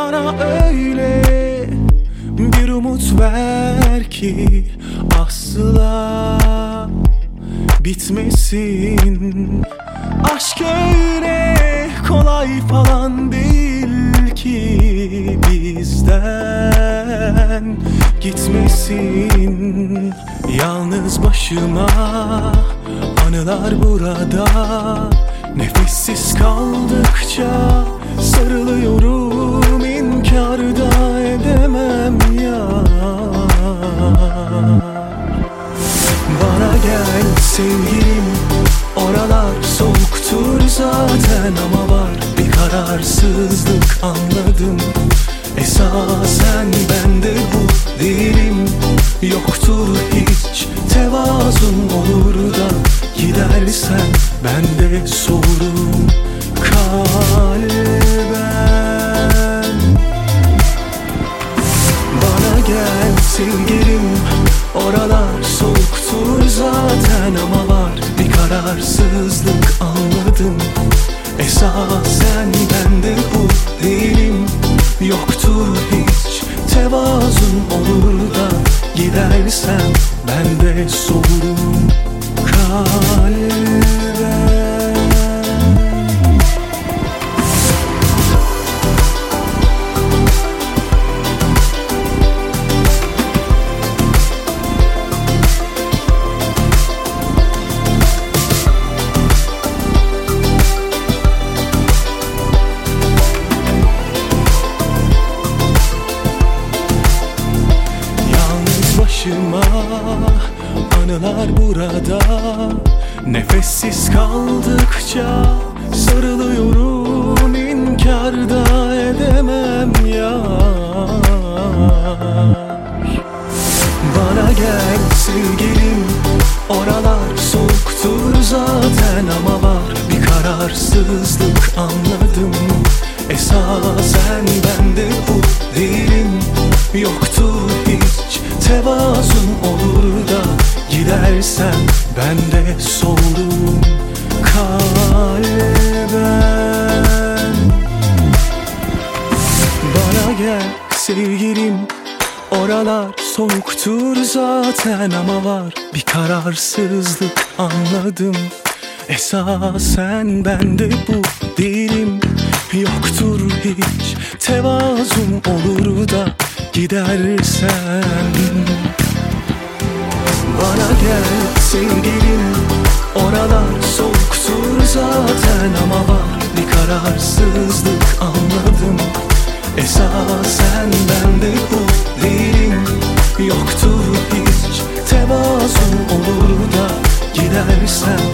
Bana öyle bir umut ver ki asla bitmesin. Aşk öyle kolay falan değil ki bizden gitmesin. Yalnız başıma anılar burada, nefessiz kaldıkça sarılıyorum, inkar da edemem ya. Bana gel sevgilim, oralar soğuktur zaten ama var bir kararsızlık, anladım. Esasen bende bu değilim, yoktur hiç tevazun, olur da gidersen ben de soğurum kalben. Bana gel sevgilim, oralar soğuktur zaten ama var bir kararsızlık, anladım. Esasen bende bu değilim, yoktur hiç tevazun, olur da gidersen ben de soğurum kalben. Anılar burada, nefessiz kaldıkça sarılıyorum, inkar da edemem ya. Bana gel sevgilim, oralar soğuktur zaten ama var bir kararsızlık, anladım. Esasen bende bu değilim, yoktur hiç tevazun, olur da gidersen ben de soğurum kalben. Bana gel sevgilim, oralar soğuktur zaten ama var bir kararsızlık, anladım. Esasen bende bu değilim, yoktur hiç tevazun, olur da gidersen. Bana gel sevgilim, oralar soğuktur zaten ama var bir kararsızlık, anladım. Esasen bende bu değilim, yoktur hiç tevazun, olur da gidersen